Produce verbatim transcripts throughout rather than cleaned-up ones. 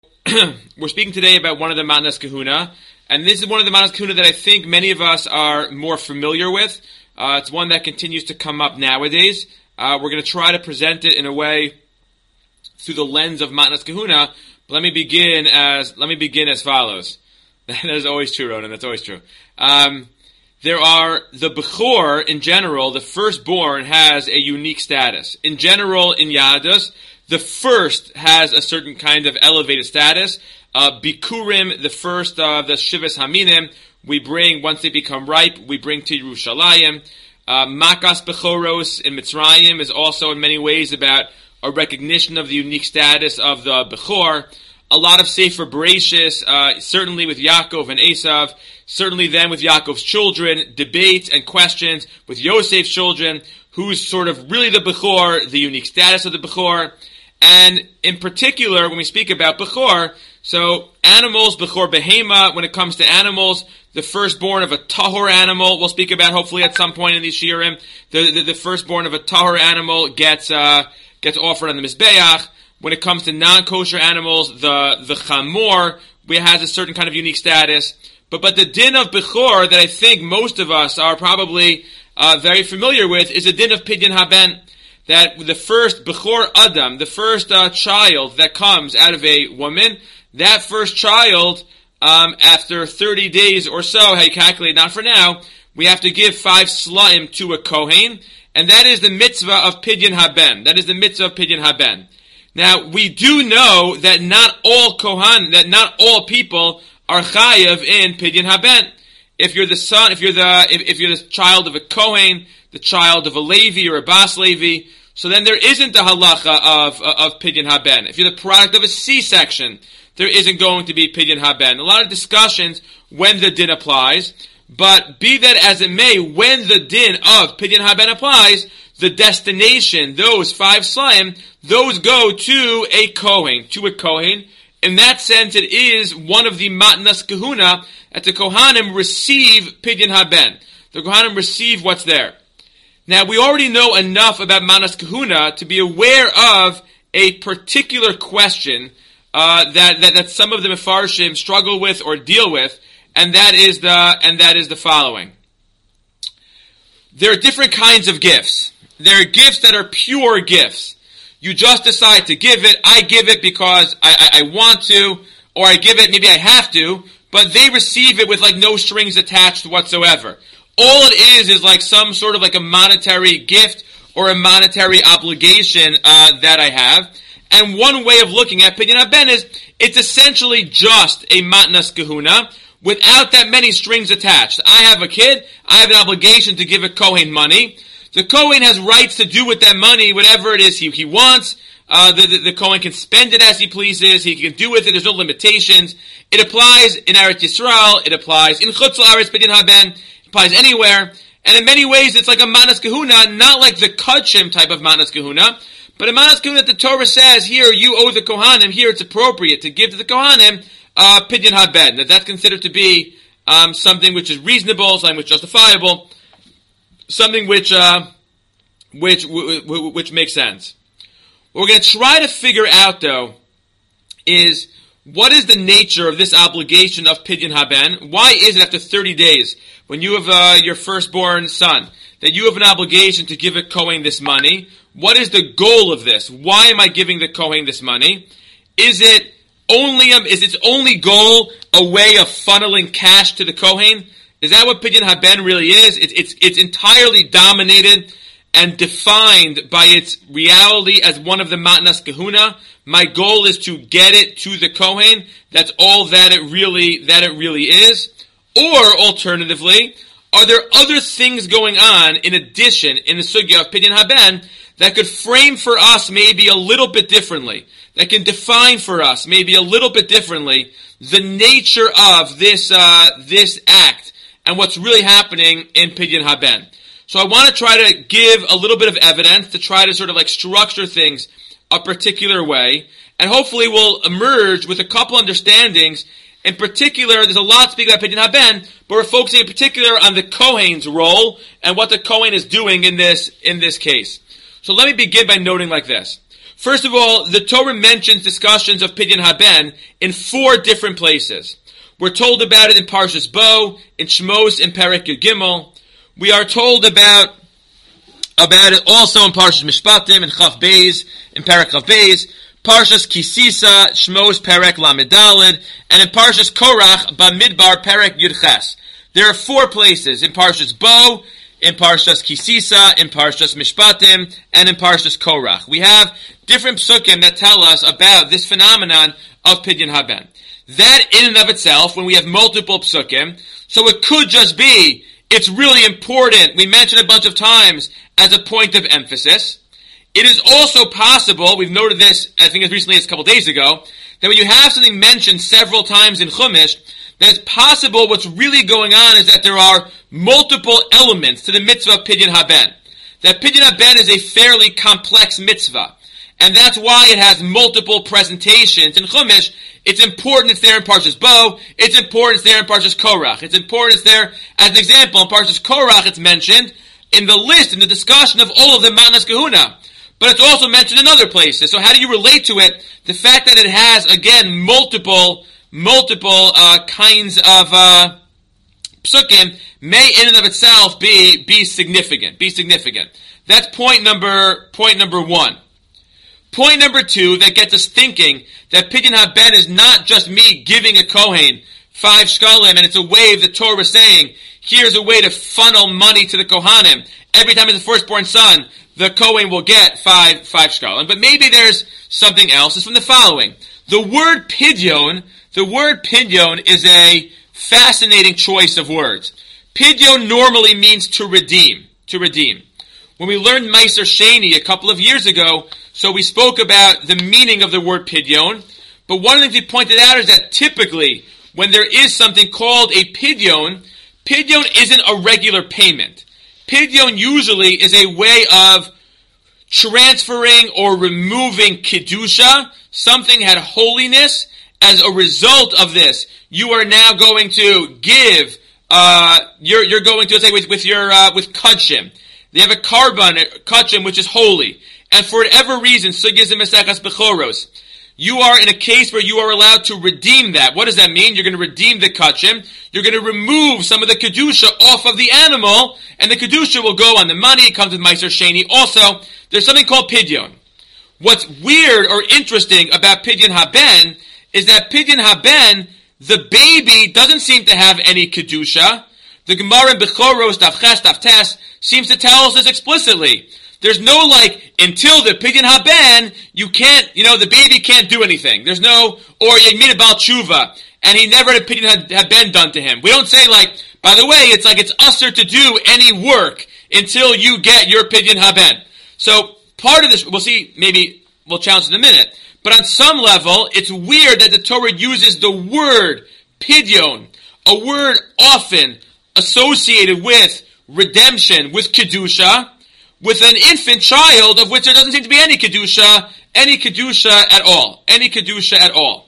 We're speaking today about one of the Matnas Kahuna, and this is one of the Matnas Kahuna that I think many of us are more familiar with. Uh, it's one that continues to come up nowadays. Uh, we're going to try to present it in a way through the lens of Matnas Kahuna. But let me begin as let me begin as follows. That is always true, Ronan. That's always true. Um, there are the Bechor in general. The firstborn has a unique status. In general, in Yadus, the first has a certain kind of elevated status. Uh, Bikurim, the first of the Shivas Haminim, we bring, once they become ripe, we bring to Yerushalayim. Uh, Makas Bechoros in Mitzrayim is also in many ways about a recognition of the unique status of the Bechor. A lot of Sefer Bereshis, uh, certainly with Yaakov and Esav, certainly then with Yaakov's children, debates and questions with Yosef's children, who's sort of really the Bechor, the unique status of the Bechor. And in particular, when we speak about Bechor, so animals, Bechor Behema, when it comes to animals, the firstborn of a Tahor animal, we'll speak about hopefully at some point in these Shiurim, the, the, the firstborn of a Tahor animal gets uh, gets offered on the Mizbeach. When it comes to non-kosher animals, the, the Chamor has a certain kind of unique status. But but the din of Bechor that I think most of us are probably uh, very familiar with is the din of Pidyon Haben. That the first Bechor Adam, the first uh, child that comes out of a woman, that first child, um, after thirty days or so, how you calculate, not for now, we have to give five slaim to a Kohen, and that is the mitzvah of Pidyon Haben. That is the mitzvah of Pidyon Haben. Now, we do know that not all Kohan, that not all people are chayav in Pidyon Haben. If you're the son, if you're the, if, if you're the child of a Kohen, the child of a Levi or a Bas Levi, so then there isn't the halacha of, uh, of Pidyon Haben. If you're the product of a C-section, there isn't going to be Pidyon Haben. A lot of discussions when the din applies, but be that as it may, when the din of Pidyon Haben applies, the destination, those five slaim, those go to a Kohen, to a Kohen. In that sense, it is one of the Matnas Kahuna that the Kohanim receive Pidyon Haben. The Kohanim receive what's there. Now, we already know enough about Matnas Kahuna to be aware of a particular question uh, that, that that some of the Mefarshim struggle with or deal with, and that is the and that is the following. There are different kinds of gifts. There are gifts that are pure gifts. You just decide to give it. I give it because I, I, I want to, or I give it, maybe I have to, but they receive it with like no strings attached whatsoever. All it is is like some sort of like a monetary gift or a monetary obligation uh, that I have. And one way of looking at Pidyon Haben is it's essentially just a Matnas Kahuna without that many strings attached. I have a kid. I have an obligation to give a Kohen money. The Kohen has rights to do with that money whatever it is he, he wants. Uh, the, the, the Kohen can spend it as he pleases. He can do with it. There's no limitations. It applies in Eretz Yisrael. It applies in Chutz La'aretz Pidyon Haben. Applies anywhere, and in many ways it's like a Matnas Kahuna, not like the Kachim type of Matnas Kahuna, but a Matnas Kahuna that the Torah says, here you owe the Kohanim, here it's appropriate to give to the Kohanim uh, Pidyon Haben. That that's considered to be um, something which is reasonable, something which is justifiable, something which uh, which w- w- which makes sense. What we're going to try to figure out, though, is what is the nature of this obligation of Pidyon Haben? Why is it after thirty days, when you have uh, your firstborn son, that you have an obligation to give a Kohen this money? What is the goal of this? Why am I giving the Kohen this money? Is it only a, is its only goal a way of funneling cash to the Kohen? Is that what Pidyon Haben really is? It's, it's, it's entirely dominated and defined by its reality as one of the Matnas Kahuna. My goal is to get it to the Kohen. That's all that it really that it really is. Or alternatively, are there other things going on in addition in the sugya of Pidyon Haben that could frame for us maybe a little bit differently, that can define for us maybe a little bit differently the nature of this uh, this act and what's really happening in Pidyon Haben? So I want to try to give a little bit of evidence to try to sort of like structure things a particular way, and hopefully we'll emerge with a couple understandings. In particular, there's a lot to speak about Pidyon Haben, but we're focusing in particular on the Kohen's role and what the Kohen is doing in this in this case. So let me begin by noting like this. First of all, the Torah mentions discussions of Pidyon haben in four different places. We're told about it in Parshas Bo, in Shmos, in Perek Yud Gimel. We are told about, about it also in Parshas Mishpatim, in Chav Beis, in Perek Chav Beis, Parshas Kisisa, Shmos, Perek Lamed Daled, and in Parshas Korach, Bamidbar, Perek Yud Ches. There are four places, in Parshas Bo, in Parshas Kisisa, in Parshas Mishpatim, and in Parshas Korach. We have different psukim that tell us about this phenomenon of Pidyon haben. That in and of itself, when we have multiple psukim, so it could just be, it's really important, we mentioned a bunch of times, as a point of emphasis. It is also possible, we've noted this, I think as recently as a couple days ago, that when you have something mentioned several times in Chumash, that it's possible what's really going on is that there are multiple elements to the mitzvah of Pidyon haben. That Pidyon haben is a fairly complex mitzvah. And that's why it has multiple presentations in Chumash. It's important it's there in Parshas Bo. It's important it's there in Parshas Korach. It's important it's there, as an example, in Parshas Korach it's mentioned in the list, in the discussion of all of the Matnas Kahuna. But it's also mentioned in other places. So how do you relate to it? The fact that it has, again, multiple, multiple uh, kinds of uh, psukim may in and of itself be, be significant. Be significant. That's point number, point number one. Point number two that gets us thinking that Pidyon haben is not just me giving a Kohen five shkalim and it's a way of the Torah saying, here's a way to funnel money to the Kohanim. Every time it's the firstborn son, the Kohen will get five, five shkalim. But maybe there's something else. It's from the following. The word Pidyon, the word Pidyon is a fascinating choice of words. Pidyon normally means to redeem, to redeem. When we learned Meiser Sheni a couple of years ago, so we spoke about the meaning of the word Pidyon, but one of the things we pointed out is that typically, when there is something called a Pidyon, Pidyon isn't a regular payment. Pidyon usually is a way of transferring or removing Kedusha. Something had holiness. As a result of this, you are now going to give, uh, you're, you're going to, let's say, with, with your, uh, with Kudshim. They have a carbon, Kudshim, which is holy. And for whatever reason, Sugis and Mesechas Bechoros, you are in a case where you are allowed to redeem that. What does that mean? You're going to redeem the Kudshim. You're going to remove some of the Kedusha off of the animal, and the Kedusha will go on the money. It comes with Meiser Sheni. Also, there's something called Pidyon. What's weird or interesting about Pidyon haben is that Pidyon haben, the baby doesn't seem to have any Kedusha. The Gemara in Bechoros, Daf Ches, Daf Tes, seems to tell us this explicitly. There's no, like, until the Pidyon haben, you can't, you know, the baby can't do anything. There's no, or you meet a Baal Tshuva, and he never had a Pidyon haben done to him. We don't say, like, by the way, it's like it's usher to do any work until you get your Pidyon haben. So, part of this, we'll see, maybe we'll challenge in a minute, but on some level, it's weird that the Torah uses the word Pidyon, a word often associated with redemption, with Kedusha, with an infant child of which there doesn't seem to be any Kedusha, any Kedusha at all. Any Kedusha at all.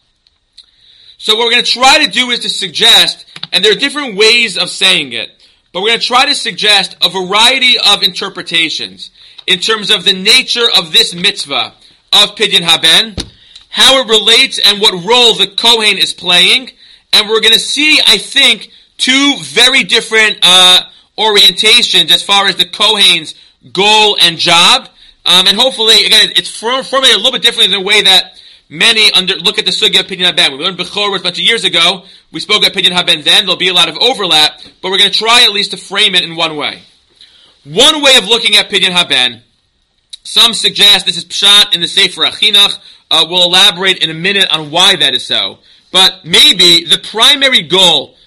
So what we're going to try to do is to suggest, and there are different ways of saying it, but we're going to try to suggest a variety of interpretations in terms of the nature of this mitzvah of Pidyon haben, how it relates and what role the Kohen is playing, and we're going to see, I think, two very different uh, orientations as far as the Kohen's goal and job, um, and hopefully, again, it's formulated a little bit differently than the way that many under, look at the sugya of Pidyon haben. We learned Bechoros a bunch of years ago. We spoke about Pidyon haben then. There'll be a lot of overlap, but we're going to try at least to frame it in one way. One way of looking at Pidyon haben, some suggest this is Pshat in the Sefer Achinuch. Uh, we'll elaborate in a minute on why that is so. But maybe the primary goal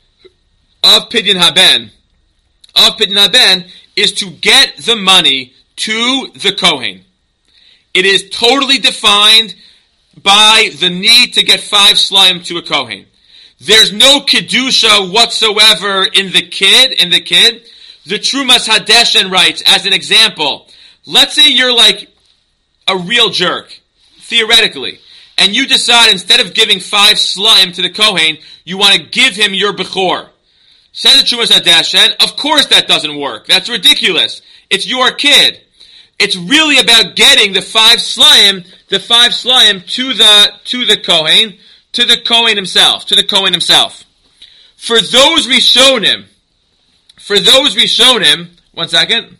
of Pidyon haben, of Pidyon haben, is to get the money to the Kohen. It is totally defined by the need to get five slayim to a Kohen. There's no Kedusha whatsoever in the kid, in the kid. The Trumas Hadeshen writes, as an example, let's say you're like a real jerk, theoretically, and you decide instead of giving five slayim to the Kohen, you want to give him your Bechor. Says the Trumas Hadeshen, of course that doesn't work. That's ridiculous. It's your kid. It's really about getting the five slayim, the five slayim to the to the Kohen, to the Kohen himself, to the Kohen himself. For those Rishonim, for those Rishonim, one second.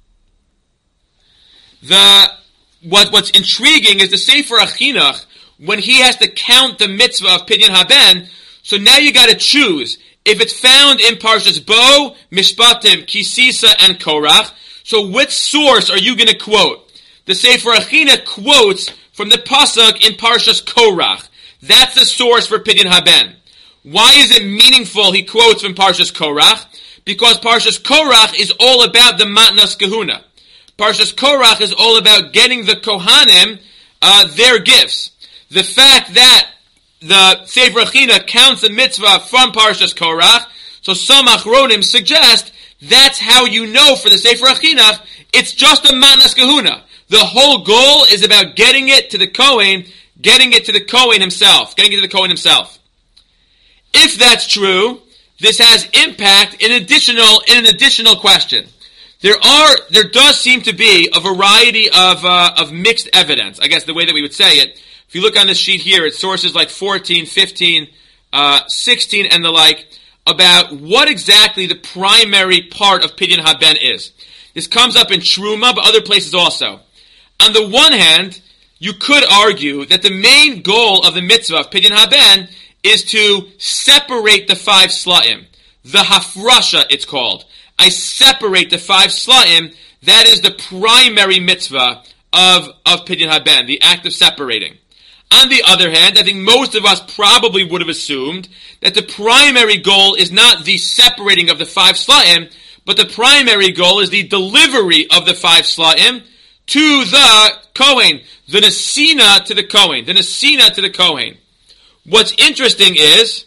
The what what's intriguing is the Sefer Achinuch, when he has to count the mitzvah of Pidyon Haben. So now you got to choose if it's found in Parshas Bo, Mishpatim, Kisisa, and Korach. So which source are you going to quote? The Sefer Achinuch quotes from the pasuk in Parshas Korach. That's the source for Pidyon Haben. Why is it meaningful he quotes from Parshas Korach? Because Parshas Korach is all about the Matnas Kahuna. Parshas Korach is all about getting the Kohanim uh, their gifts. The fact that the Sefer Achinuch counts the mitzvah from Parshas Korach, so some Achronim suggest that's how you know for the Sefer Achinuch, it's just a Matnas Kahuna. The whole goal is about getting it to the Kohen, getting it to the Kohen himself, getting it to the Kohen himself. If that's true, this has impact in additional in an additional question. There are there does seem to be a variety of uh, of mixed evidence. I guess the way that we would say it. If you look on this sheet here, it's sources like fourteen, fifteen, uh, sixteen, and the like about what exactly the primary part of Pidyon Haben is. This comes up in Truma, but other places also. On the one hand, you could argue that the main goal of the mitzvah of Pidyon Haben is to separate the five sla'im. The hafrasha, it's called. I separate the five sla'im. That is the primary mitzvah of, of Pidyon Haben, the act of separating. On the other hand, I think most of us probably would have assumed that the primary goal is not the separating of the five sla'im, but the primary goal is the delivery of the five sla'im to the Kohen, the Nesina to the Kohen, the Nesina to the Kohen. What's interesting is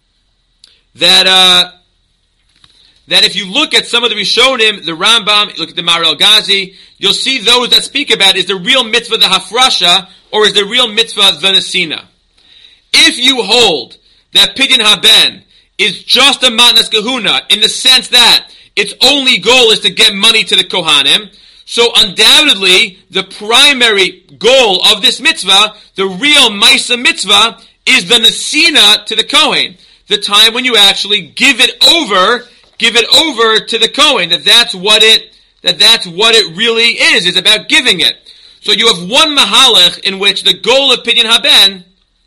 that uh, that if you look at some of the Rishonim, the Rambam, look at the Maharil Ghazi, you'll see those that speak about is the real mitzvah the hafrasha or is the real mitzvah the nesina. If you hold that Pidyon Haben is just a matnas kahuna in the sense that its only goal is to get money to the Kohanim, so undoubtedly the primary goal of this mitzvah, the real Maisa mitzvah, is the nesina to the Kohen, the time when you actually give it over, give it over to the Kohen. That that's what it, that that's what it really is. It's about giving it. So you have one mahalach in which the goal of Pidyon Haben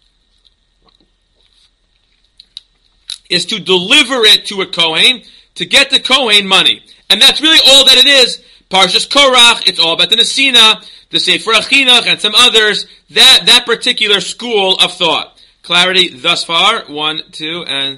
is to deliver it to a Kohen to get the Kohen money, and that's really all that it is. Parshas Korach, it's all about the nesina, the Sefer Achinuch, and some others. That that particular school of thought. Clarity thus far? One, two, and...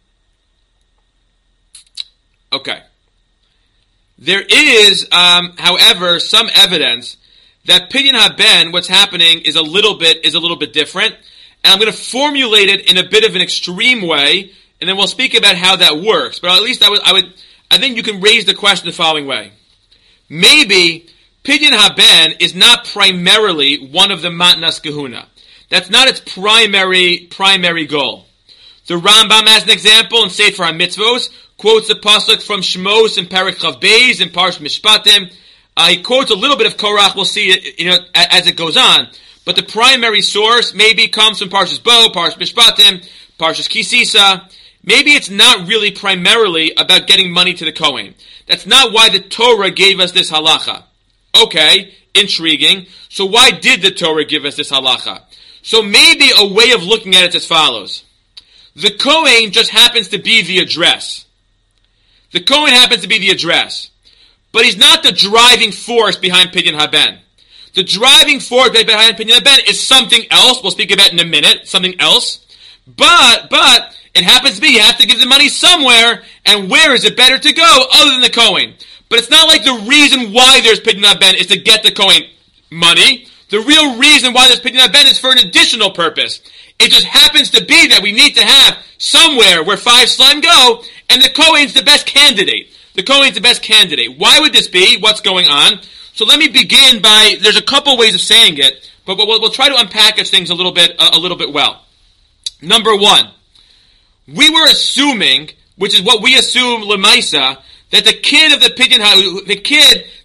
Okay. There is, um, however, some evidence that Pidyon Haben, what's happening is a little bit is a little bit different, and I'm going to formulate it in a bit of an extreme way, and then we'll speak about how that works. But at least I would, I would, I think you can raise the question the following way: maybe Pidyon Haben is not primarily one of the matnas kahuna. That's not its primary primary goal. The Rambam, as an example, in Sefer HaMitzvos, quotes the pasuk from Shmos and Perek Chav Beis and Parsh Mishpatim. Uh, he quotes a little bit of Korach. We'll see it, you know, as it goes on. But the primary source maybe comes from Parshas Bo, Parsh Mishpatim, Parshas Kisisa. Maybe it's not really primarily about getting money to the Kohen. That's not why the Torah gave us this halacha. Okay, intriguing. So why did the Torah give us this halacha? So maybe a way of looking at it is as follows. The Kohen just happens to be the address. The Kohen happens to be the address. But he's not the driving force behind Pidyon Haben. The driving force behind Pidyon Haben is something else. We'll speak about it in a minute. Something else. But, but, it happens to be you have to give the money somewhere, and where is it better to go other than the Kohen? But it's not like the reason why there's Pidyon Haben is to get the Kohen money. The real reason why there's Pidyon Haben is for an additional purpose. It just happens to be that we need to have somewhere where five slime go, and the Kohen's the best candidate. The Kohen's the best candidate. Why would this be? What's going on? So let me begin by, there's a couple ways of saying it, but we'll, we'll try to unpackage things a little bit, a, a little bit well. Number one, we were assuming, which is what we assume Lemaisa, that the kid of the Pidyon, the kid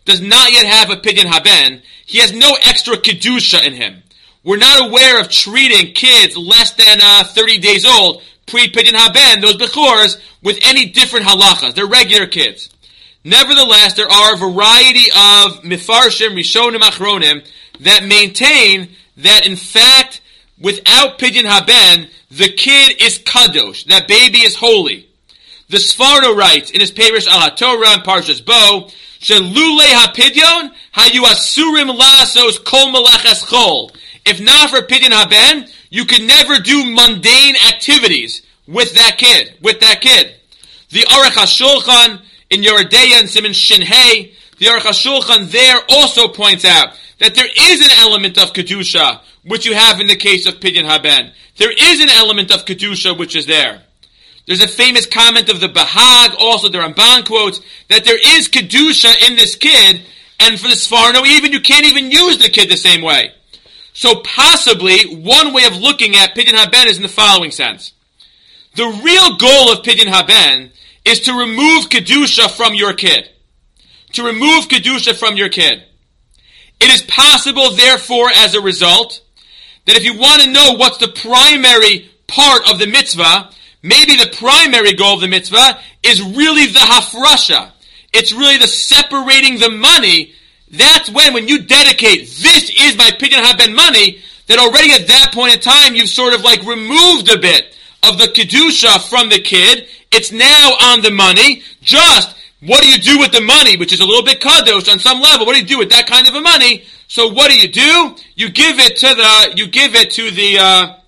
does not yet have a Pidyon Haben, he has no extra Kedusha in him. We're not aware of treating kids less than uh, thirty days old, pre-Pidyon Haben, those Bechors, with any different halachas. They're regular kids. Nevertheless, there are a variety of Mifarshim, Rishonim, Achronim, that maintain that, in fact, without Pidyon Haben, the kid is Kadosh, that baby is holy. The Sforno writes in his Perish al HaTorah and Parshas Bo, Shelule HaPidyon, Hayu Asurim Lasos Kol Melaches Chol. If not for Pidyon Haben, you could never do mundane activities with that kid, with that kid. The Aruch HaShulchan in Yoredeya and Siman Shin Hey, the Aruch HaShulchan there also points out that there is an element of Kedusha, which you have in the case of Pidyon Haben. There is an element of Kedusha which is there. There's a famous comment of the Bahag, also the Ramban quotes, that there is Kedusha in this kid, and for the Sforno, even you can't even use the kid the same way. So possibly, one way of looking at Pidyon Haben is in the following sense. The real goal of Pidyon Haben is to remove Kedusha from your kid. To remove Kedusha from your kid. It is possible, therefore, as a result, that if you want to know what's the primary part of the mitzvah, maybe the primary goal of the mitzvah is really the hafrasha. It's really the separating the money. That's when, when you dedicate, this is my Pidyon Haben money, that already at that point in time, you've sort of like removed a bit of the Kedusha from the kid. It's now on the money. Just, what do you do with the money, which is a little bit kadosh on some level? What do you do with that kind of a money? So what do you do? You give it to the, you give it to the, uh,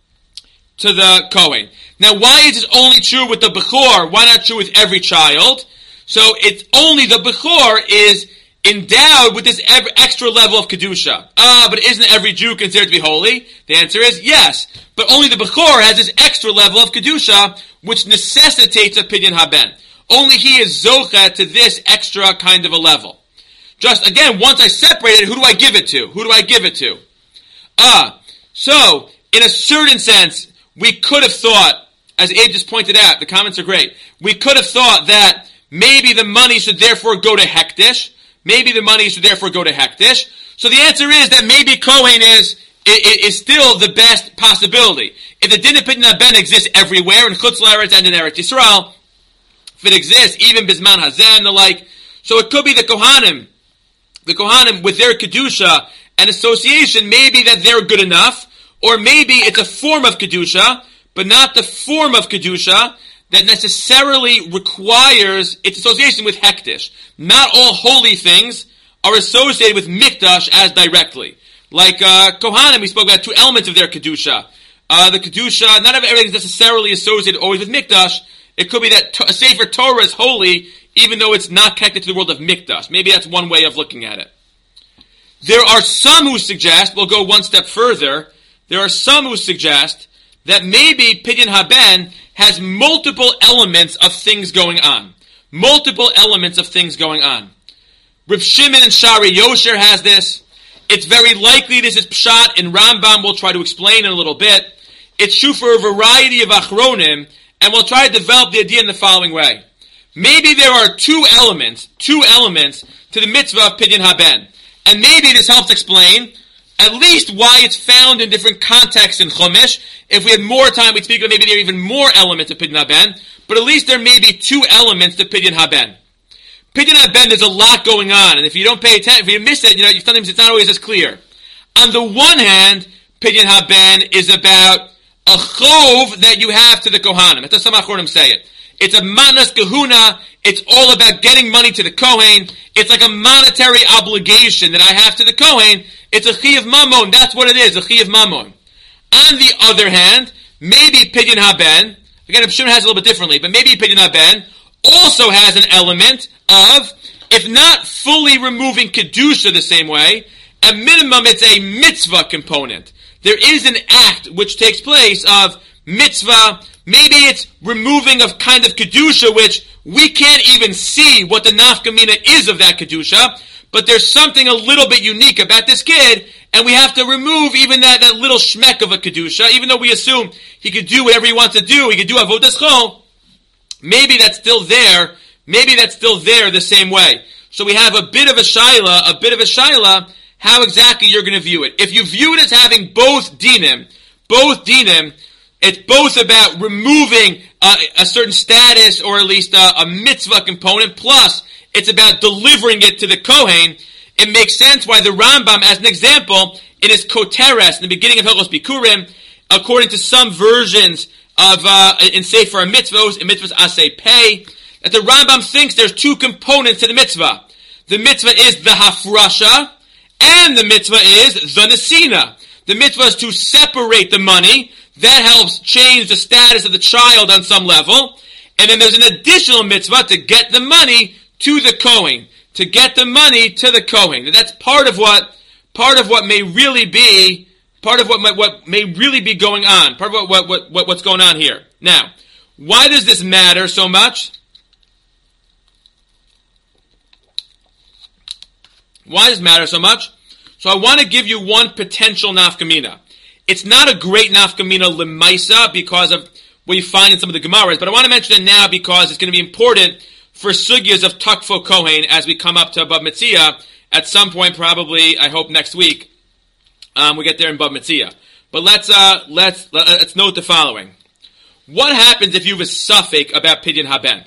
to the Kohen. Now, why is this only true with the Bechor? Why not true with every child? So it's only the Bechor is endowed with this extra level of Kedusha. Ah, but isn't every Jew considered to be holy? The answer is yes. But only the Bechor has this extra level of Kedusha, which necessitates a Pidyon Haben. Only he is Zocha to this extra kind of a level. Just, again, once I separate it, who do I give it to? Who do I give it to? Ah, so, in a certain sense, we could have thought, as Abe just pointed out, the comments are great, we could have thought that maybe the money should therefore go to Hektish. Maybe the money should therefore go to Hektish. So the answer is that maybe Kohen is, is, is still the best possibility. If the Din of Pidyon Haben exists everywhere, in Chutz La'aretz and in Eretz Yisrael, if it exists, even Bisman Hazeh and the like, so it could be the Kohanim, the Kohanim with their Kedusha and association, maybe that they're good enough, or maybe it's a form of Kedusha, but not the form of Kedusha that necessarily requires its association with Hektish. Not all holy things are associated with Mikdash as directly. Like uh, Kohanim, we spoke about two elements of their Kedusha. Uh, the Kedusha, not everything is necessarily associated always with Mikdash. It could be that to- a Sefer Torah is holy, even though it's not connected to the world of Mikdash. Maybe that's one way of looking at it. There are some who suggest, we'll go one step further, there are some who suggest that maybe Pidyon Haben has multiple elements of things going on. Multiple elements of things going on. Reb Shimon and Shari Yosher has this. It's very likely this is Pshat, and Rambam will try to explain in a little bit. It's true for a variety of Achronim, and we'll try to develop the idea in the following way. Maybe there are two elements, two elements to the mitzvah of Pidyon Haben. And maybe this helps explain at least why it's found in different contexts in Chumash. If we had more time, we'd speak of maybe there are even more elements of Pidyon Haben, but at least there may be two elements to Pidyon Haben. Pidyon Haben, there's a lot going on, and if you don't pay attention, if you miss it, you know, sometimes it's not always as clear. On the one hand, Pidyon Haben is about a chov that you have to the Kohanim. That's how some Achronim say it. It's a manas kahuna. It's all about getting money to the Kohen. It's like a monetary obligation that I have to the Kohen. It's a chi of mammon. That's what it is, a chi of mammon. On the other hand, maybe Pidyon Haben, again, Reb Shimon has it a little bit differently, but maybe Pidyon Haben also has an element of, if not fully removing Kedusha the same way, at minimum it's a mitzvah component. There is an act which takes place of mitzvah. Maybe it's removing of kind of Kedusha, which we can't even see what the nafkamina is of that Kedusha, but there's something a little bit unique about this kid, and we have to remove even that, that little shmek of a Kedusha, even though we assume he could do whatever he wants to do, he could do avodas chol. Maybe that's still there, maybe that's still there the same way. So we have a bit of a shaila, a bit of a shaila, how exactly you're going to view it. If you view it as having both dinim, both dinim, it's both about removing uh, a certain status or at least a, a mitzvah component, plus it's about delivering it to the Kohen. It makes sense why the Rambam, as an example, in his Koteres, in the beginning of Hilchos Bikurim, according to some versions of, uh, in Sefer Mitzvos, in Mitzvahs Aseh Pei, that the Rambam thinks there's two components to the mitzvah. The mitzvah is the Hafrasha, and the mitzvah is the Nesina. The mitzvah is to separate the money. That helps change the status of the child on some level. And then there's an additional mitzvah to get the money to the Kohen. To get the money to the Kohen. And that's part of what, part of what may really be, part of what may, what may really be going on. Part of what, what, what, what, what's going on here. Now, why does this matter so much? Why does it matter so much? So I want to give you one potential nafkamina. It's not a great nafkamina lemaisa because of what you find in some of the Gemaras, but I want to mention it now because it's going to be important for sugyas of Takfo Kohen as we come up to Bab Metzia at some point, probably, I hope next week, um, we get there in Bab Metzia. But let's, uh, let's, let's note the following. What happens if you have a suffix about Pidyon Haben?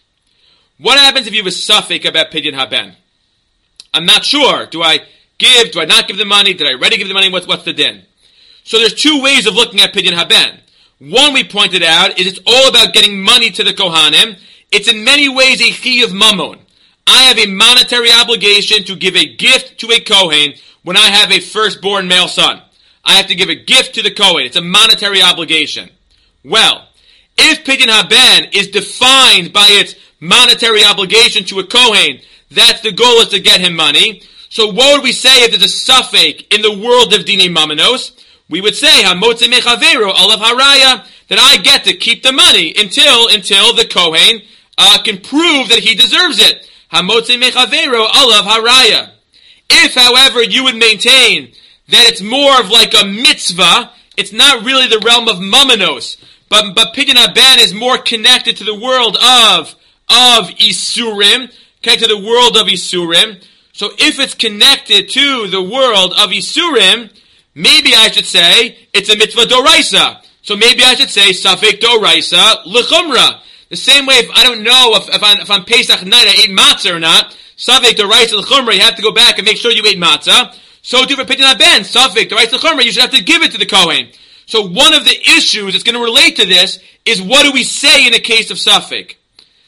What happens if you have a suffix about Pidyon Haben? I'm not sure. Do I give? Do I not give the money? Did I already give the money? What's, what's the din? So there's two ways of looking at Pidyon Haben. One we pointed out is it's all about getting money to the Kohanim. It's in many ways a chiyuv mamon. I have a monetary obligation to give a gift to a Kohen when I have a firstborn male son. I have to give a gift to the Kohen. It's a monetary obligation. Well, if Pidyon Haben is defined by its monetary obligation to a Kohen, that's the goal, is to get him money. So what would we say if there's a suffix in the world of Dinei Mamanos? We would say, Hamotze Mechavero Olav Haraya, that I get to keep the money until until the Kohen uh, can prove that he deserves it. Hamotze Mechavero Olav Haraya. If, however, you would maintain that it's more of like a mitzvah, it's not really the realm of Mamanos, but, but Pidyon Haben is more connected to the world of, of Isurim, connected to the world of Isurim. So if it's connected to the world of Isurim, maybe I should say it's a mitzvah doraisa. So maybe I should say safek doraisa l'chumra. The same way, if I don't know if, if, I'm, if on Pesach night I ate matzah or not, safek doraisa l'chumra, you have to go back and make sure you ate matzah. So do for Pidyon Haben, safek doraisa l'chumra, you should have to give it to the Kohen. So one of the issues that's going to relate to this is what do we say in a case of safek?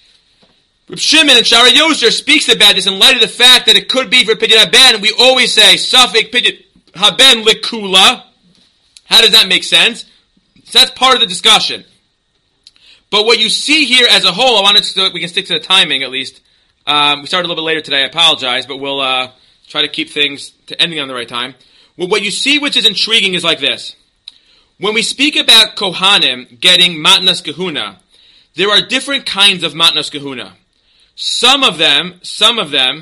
Reb Shimon and Shara Yoser speaks about this in light of the fact that it could be for Pidyon Haben. We always say safek Pidyon Haben likula. How does that make sense? So that's part of the discussion. But what you see here as a whole, I wanted to, we can stick to the timing at least. Um, we started a little bit later today, I apologize, but we'll uh, try to keep things to ending on the right time. Well, what you see which is intriguing is like this. When we speak about Kohanim getting Matnas Kahuna, there are different kinds of Matnas Kahuna. Some of them, some of them,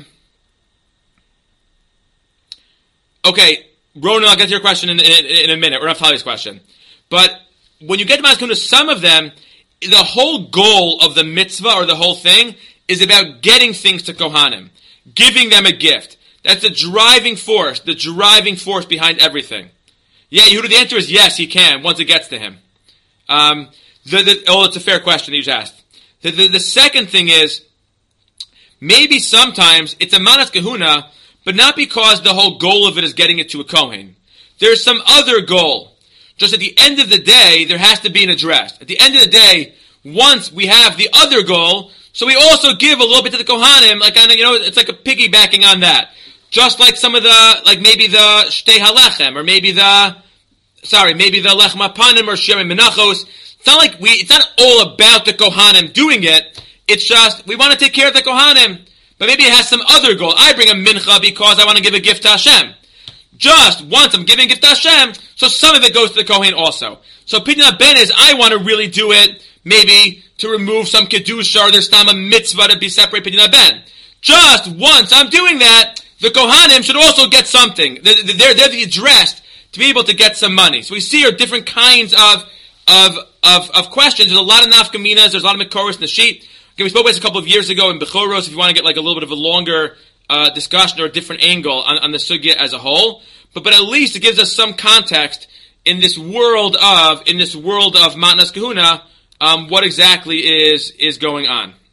okay, Ronan, I'll get to your question in, in, in a minute, or Naftali's question. But when you get to Matnas Kahuna, some of them, the whole goal of the mitzvah or the whole thing is about getting things to Kohanim, giving them a gift. That's the driving force, the driving force behind everything. Yeah, Yehuda, the answer is yes, he can, once it gets to him. Um, the, the, oh, it's a fair question that you just asked. The, the, the second thing is, maybe sometimes it's a Manas Kahuna, but not because the whole goal of it is getting it to a Kohen. There's some other goal. Just at the end of the day, there has to be an address. At the end of the day, once we have the other goal, so we also give a little bit to the Kohanim, like, you know, it's like a piggybacking on that. Just like some of the, like maybe the Shtei HaLechem, or maybe the, sorry, maybe the Lechem HaPanim, or Shemei Menachos. It's not like we, it's not all about the Kohanim doing it. It's just, we want to take care of the Kohanim. But maybe it has some other goal. I bring a mincha because I want to give a gift to Hashem. Just once I'm giving a gift to Hashem, so some of it goes to the Kohen also. So Pidyon Haben is, I want to really do it, maybe to remove some Kedusha, or there's tam a mitzvah to be separate Pidyon Haben. Just once I'm doing that, the Kohanim should also get something. They're, they're the addressed to be able to get some money. So we see here different kinds of, of, of, of questions. There's a lot of nafkaminas, there's a lot of Mekoros in the sheet. Okay, we spoke about this a couple of years ago in Bechoros. If you want to get like a little bit of a longer uh, discussion or a different angle on, on the sugya as a whole, but but at least it gives us some context in this world of in this world of Matnas Kahuna, um, what exactly is is going on.